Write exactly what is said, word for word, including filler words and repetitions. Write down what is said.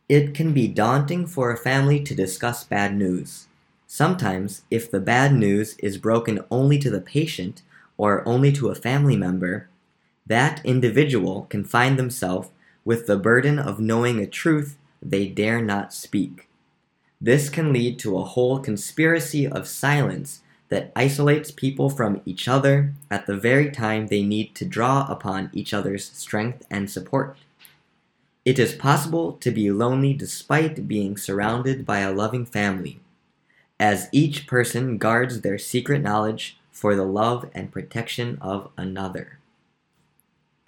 It can be daunting for a family to discuss bad news. Sometimes, if the bad news is broken only to the patient or only to a family member, that individual can find themselves with the burden of knowing a truth they dare not speak. This can lead to a whole conspiracy of silence that isolates people from each other at the very time they need to draw upon each other's strength and support. It is possible to be lonely despite being surrounded by a loving family, as each person guards their secret knowledge for the love and protection of another.